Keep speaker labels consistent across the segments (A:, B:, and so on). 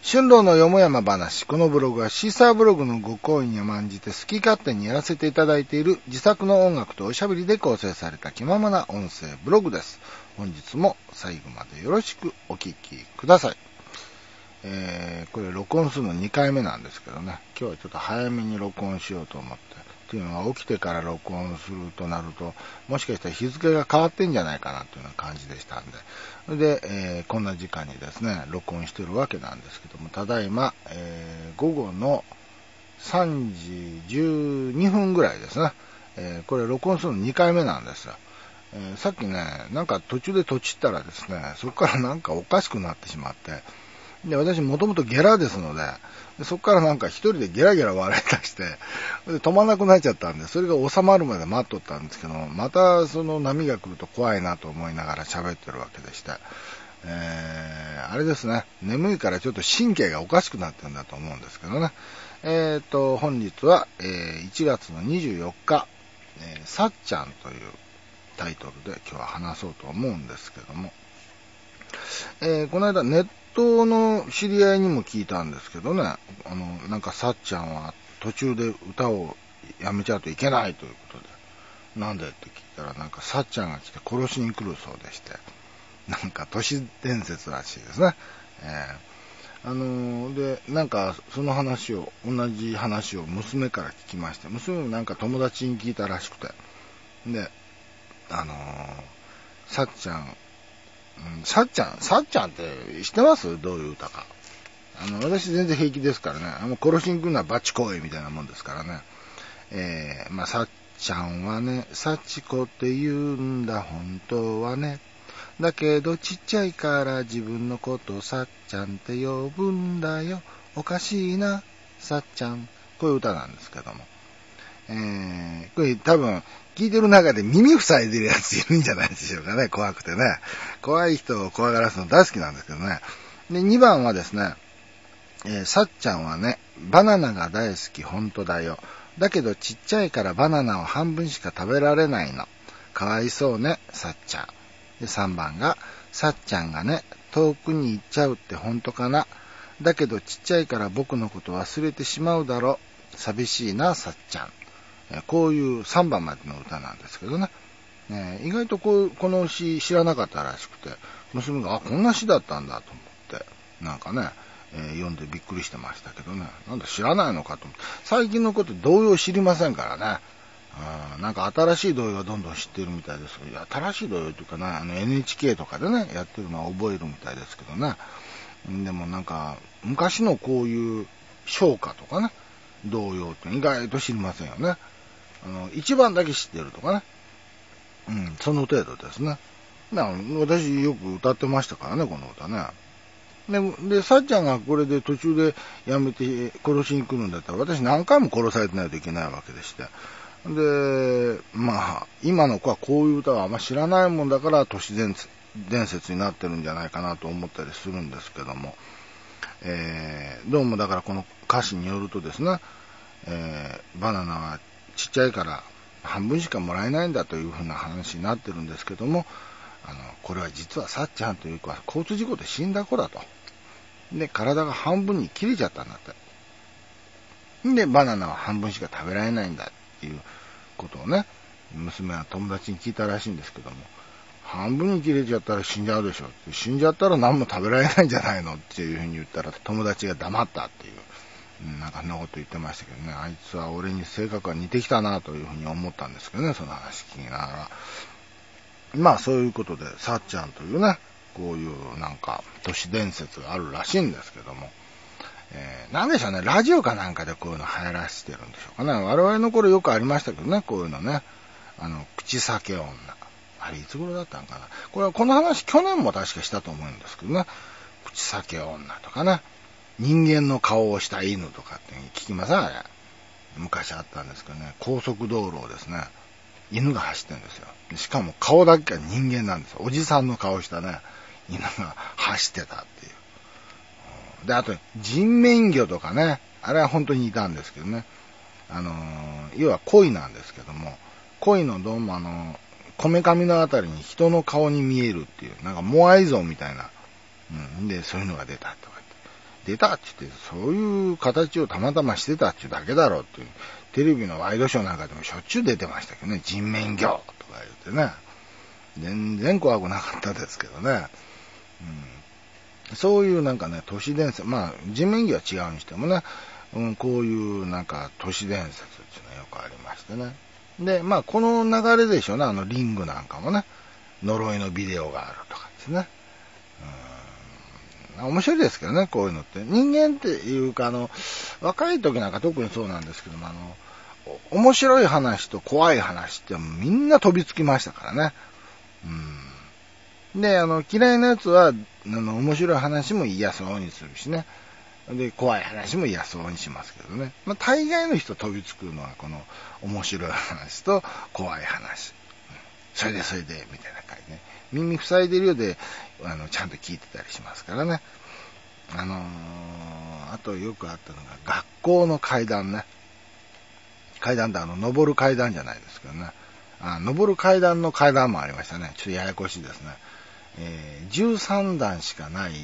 A: 春郎のよもやま話。このブログはシーサーブログのご好意に甘んじて好き勝手にやらせていただいている自作の音楽とおしゃべりで構成された気ままな音声ブログです。本日も最後までよろしくお聞きください。これ録音するの2回目なんですけどね、今日はちょっと早めに録音しようと思って。っていうのは起きてから録音するとなると、もしかしたら日付が変わってんじゃないかなというような感じでしたんで。で、こんな時間にですね、録音してるわけなんですけども、ただいま、午後の3時12分ぐらいですね。これ録音するの2回目なんですよ。さっきね、なんか途中でとちったらですね、そこからなんかおかしくなってしまって、で、私もともとゲラですので、そこからなんか一人でゲラゲラ笑い出して、で止まらなくなっちゃったんで、それが収まるまで待っとったんですけど、またその波が来ると怖いなと思いながら喋ってるわけでして、あれですね、眠いからちょっと神経がおかしくなってるんだと思うんですけどね。本日は、1月の24日、さっちゃんというタイトルで今日は話そうと思うんですけども、この間ネットの知り合いにも聞いたんですけどね、なんかさっちゃんは途中で歌をやめちゃうといけないということで、なんでって聞いたら、なんかさっちゃんが来て殺しに来るそうでして、なんか都市伝説らしいですね。で、なんかその話を、同じ話を娘から聞きまして、娘もなんか友達に聞いたらしくて、で、さっちゃん、さっちゃんって知ってます？どういう歌か。私全然平気ですからね。殺しに来るのはバチコイみたいなもんですからね。さっちゃんはね、サチコって言うんだ、本当はね。だけどちっちゃいから自分のことさっちゃんって呼ぶんだよ。おかしいな、さっちゃん。こういう歌なんですけども。これ多分、聞いてる中で耳塞いでるやついるんじゃないでしょうかね。怖くてね。怖い人を怖がらすの大好きなんですけどね。で、2番はですね、さっちゃんはね、バナナが大好き、本当だよ。だけどちっちゃいからバナナを半分しか食べられないの。かわいそうね、さっちゃん。で、3番が、さっちゃんがね、遠くに行っちゃうって本当かな。だけどちっちゃいから僕のこと忘れてしまうだろ。寂しいな、さっちゃん。こういう3番までの歌なんですけどね。意外とこの詩知らなかったらしくて、娘が、こんな詩だったんだと思って、なんかね、読んでびっくりしてましたけどね。なんだ知らないのかと思って。最近のこと童謡知りませんからね。なんか新しい童謡はどんどん知ってるみたいですけど、新しい童謡というかね、NHK とかでね、やってるのは覚えるみたいですけどね。でもなんか、昔のこういう唱歌とかね、童謡って意外と知りませんよね。一番だけ知ってるとかね。その程度ですね。私よく歌ってましたからね、この歌ね。で、さっちゃんがこれで途中でやめて殺しに来るんだったら、私何回も殺されてないといけないわけでして。で、今の子はこういう歌はあんま知らないもんだから都市伝説になってるんじゃないかなと思ったりするんですけども、どうもだからこの歌詞によるとですね、バナナはちっちゃいから半分しかもらえないんだというふうな話になってるんですけども、これは実はさっちゃんという子は交通事故で死んだ子だと。で、体が半分に切れちゃったんだって。で、バナナは半分しか食べられないんだっていうことをね、娘は友達に聞いたらしいんですけども、半分に切れちゃったら死んじゃうでしょって、死んじゃったら何も食べられないんじゃないのっていうふうに言ったら友達が黙ったっていう、なんかそんなこと言ってましたけどね、あいつは俺に性格が似てきたなというふうに思ったんですけどね、その話聞きながら。そういうことで、さっちゃんというね、こういうなんか都市伝説があるらしいんですけども、なんでしょうね、ラジオかなんかでこういうの流行らせてるんでしょうかね。我々の頃よくありましたけどね、こういうのね。口裂け女。あれいつ頃だったんかな。この話去年も確かしたと思うんですけどね。口裂け女とかね。人間の顔をした犬とかって聞きませんあれ。昔あったんですけどね、高速道路をですね、犬が走ってるんですよ。しかも顔だけが人間なんですよ。おじさんの顔したね、犬が走ってたっていう。で、あと、人面魚とかね、あれは本当にいたんですけどね。要は鯉なんですけども、鯉のどうもこめかみのあたりに人の顔に見えるっていう、なんかモアイ像みたいな、で、そういうのが出たとか出たって言って、そういう形をたまたましてたっていうだけだろうっていう、テレビのワイドショーなんかでもしょっちゅう出てましたけどね、人面魚とか言ってね、全然怖くなかったですけどね、そういうなんかね、都市伝説、まあ人面魚は違うにしてもね、こういうなんか都市伝説っていうのはよくありましてね。で、まあこの流れでしょうね、リングなんかもね、呪いのビデオがあるとかですね。面白いですけどね、こういうのって。人間っていうか、若い時なんか特にそうなんですけども、面白い話と怖い話ってみんな飛びつきましたからね。で、嫌いなやつは、面白い話も嫌そうにするしね。で、怖い話も嫌そうにしますけどね。まあ、大概の人飛びつくのは、この、面白い話と怖い話。それで、みたいな感じね。耳塞いでるようで、ちゃんと聞いてたりしますからね。あとよくあったのが、学校の階段ね。階段って登る階段じゃないですけどね。登る階段の階段もありましたね。ちょっとややこしいですね。13段しかない、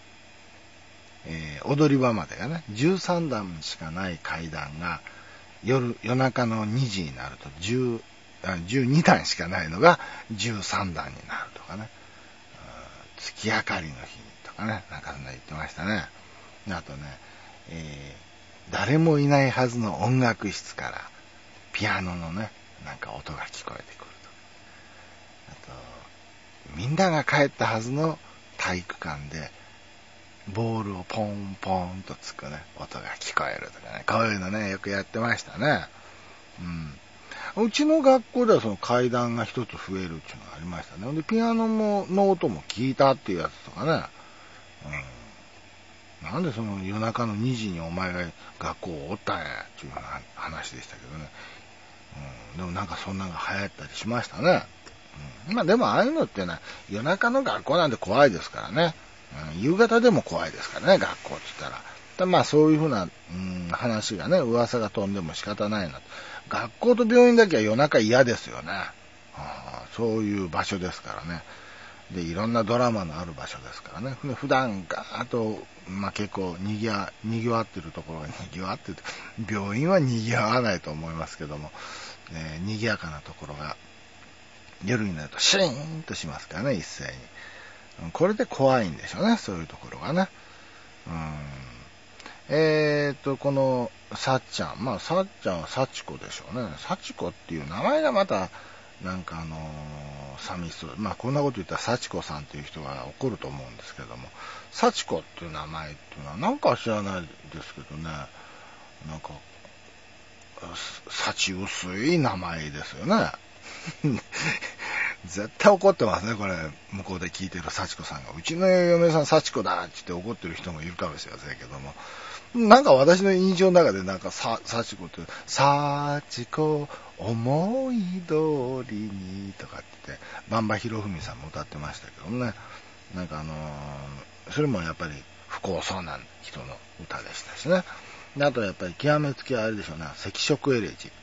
A: 踊り場までがね、13段しかない階段が、夜中の2時になると12段しかないのが13段になるとかね。月明かりの日にとかね、なんかそんな言ってましたね。あとね、誰もいないはずの音楽室からピアノのね、なんか音が聞こえてくると。あと、みんなが帰ったはずの体育館でボールをポンポンとつくね、音が聞こえるとかね、こういうのね、よくやってましたね。うちの学校ではその階段が一つ増えるっていうのがありましたね。で、ピアノの音も聞いたっていうやつとかね。なんでその夜中の2時にお前が学校をおったんやっていう話でしたけどね。でもなんかそんなのが流行ったりしましたね。まあでもああいうのってね、夜中の学校なんて怖いですからね。夕方でも怖いですからね、学校って言ったら。まあそういうふうな、話がね、噂が飛んでも仕方ないな。学校と病院だけは夜中嫌ですよね。そういう場所ですからね。で、いろんなドラマのある場所ですからね。普段ガーッと、まあ結構賑わってるところが賑わってる。病院は賑わないと思いますけども、賑やかなところが夜になるとシーンとしますからね、一斉に。これで怖いんでしょうね、そういうところがね。この、さっちゃん。まあ、さっちゃんは幸子でしょうね。幸子っていう名前がまた、なんか寂しそう。まあ、こんなこと言ったら幸子さんっていう人が怒ると思うんですけども、幸子っていう名前っていうのはなんか知らないですけどね、なんか、幸薄い名前ですよね。絶対怒ってますね、これ。向こうで聞いてる幸子さんが。うちの嫁さん幸子だって言って怒ってる人もいるかもしれませんけども。なんか私の印象の中でなんか幸子って、幸子思い通りにとかって言って、バンバヒロフミさんも歌ってましたけどね。なんかそれもやっぱり不幸そうな人の歌でしたしね。であとやっぱり極めつきはあれでしょうね。赤色エレジ。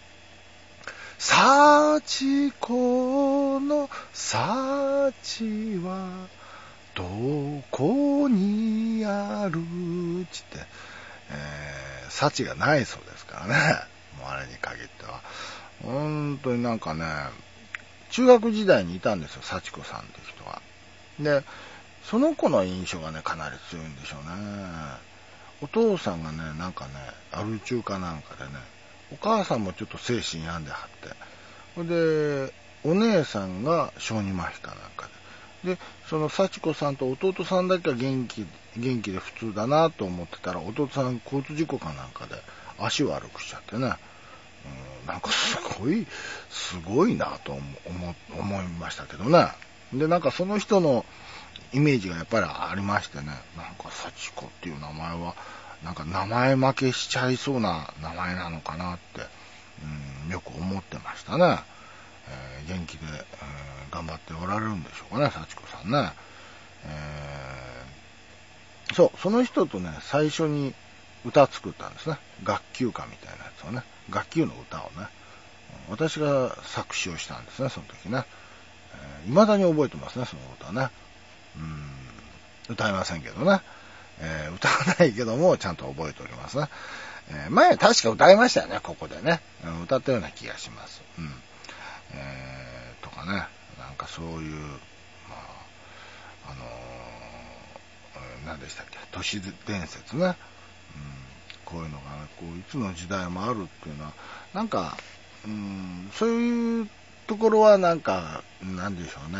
A: 幸子の幸はどこにあるつって、幸がないそうですからね。もうあれに限っては。本当になんかね、中学時代にいたんですよ、幸子さんって人は。で、その子の印象がね、かなり強いんでしょうね。お父さんがね、なんかね、アル中かなんかでね、お母さんもちょっと精神病んではって、で、お姉さんが小児麻痺かなんかで。で、その幸子さんと弟さんだけは元気で普通だなと思ってたら、弟さん交通事故かなんかで足悪くしちゃってね。なんかすごいなと思いましたけどね。で、なんかその人のイメージがやっぱりありましてね。なんか幸子っていう名前は、なんか名前負けしちゃいそうな名前なのかなって。よく思ってましたね。元気で、頑張っておられるんでしょうかね、幸子さんね。その人とね、最初に歌作ったんですね。学級歌みたいなやつをね。学級の歌をね。私が作詞をしたんですね、その時ね。未だに覚えてますね、その歌ね。歌いませんけどね。 歌わないけどもちゃんと覚えておりますね。前確か歌いましたよね、ここでね。歌ったような気がします。とかね、なんかそういう、何でしたっけ、都市伝説ね。こういうのが、こういつの時代もあるっていうのは、なんか、そういうところはなんか、なんでしょうね、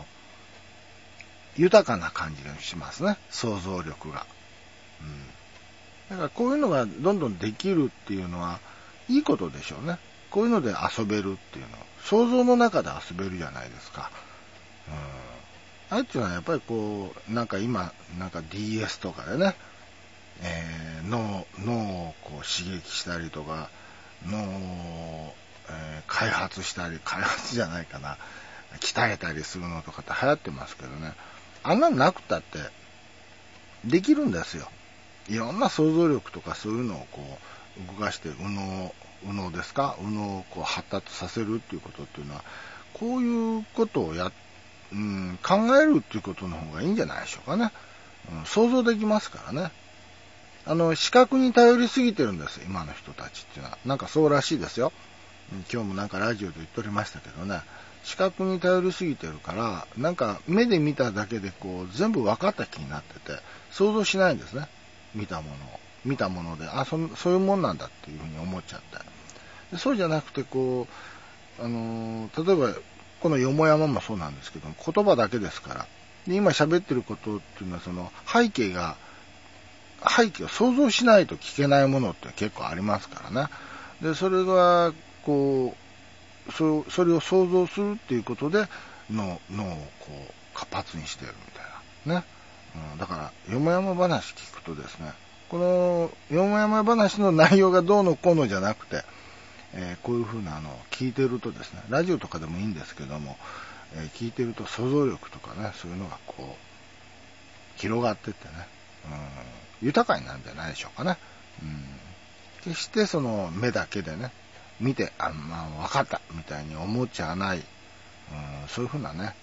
A: 豊かな感じがしますね、想像力が。だからこういうのがどんどんできるっていうのはいいことでしょうね。こういうので遊べるっていうの、想像の中で遊べるじゃないですか。あれっていうのはやっぱりこう、なんか今、なんか DS とかでね、脳をこう刺激したりとか、脳を、開発したり、開発じゃないかな、鍛えたりするのとかって流行ってますけどね、あんなのなくたってできるんですよ。いろんな想像力とかそういうのをこう動かして右脳ですか、右脳をこう発達させるっていうことっていうのは、こういうことを考えるっていうことの方がいいんじゃないでしょうかね。想像できますからね。視覚に頼りすぎてるんです、今の人たちっていうのは。なんかそうらしいですよ。今日もなんかラジオで言っておりましたけどね。視覚に頼りすぎてるから、なんか目で見ただけでこう全部分かった気になってて、想像しないんですね。見たもので、そういうもんなんだっていうふうに思っちゃって。でそうじゃなくて、こう、例えば、このよもやまもそうなんですけども、言葉だけですから。で、今喋ってることっていうのは、その背景を想像しないと聞けないものって結構ありますからね。で、それが、こう、それを想像するっていうことで、脳をこう、活発にしてるみたいな。ね。だから、よもやま話聞くとですね、このよもやま話の内容がどうのこうのじゃなくて、こういう風な聞いてるとですね、ラジオとかでもいいんですけども、聞いてると想像力とかね、そういうのがこう、広がってってね、豊かになるんじゃないでしょうかね。決してその目だけでね、見て、分かったみたいに思っちゃわない、そういう風なね、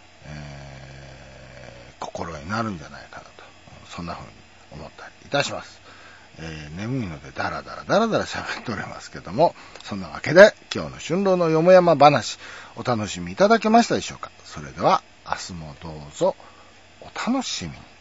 A: 心になるんじゃないかなと、そんな風に思ったりいたします。眠いのでダラダラ喋っておりますけども、そんなわけで今日の春郎のよもやま話、お楽しみいただけましたでしょうか。それでは明日もどうぞお楽しみに。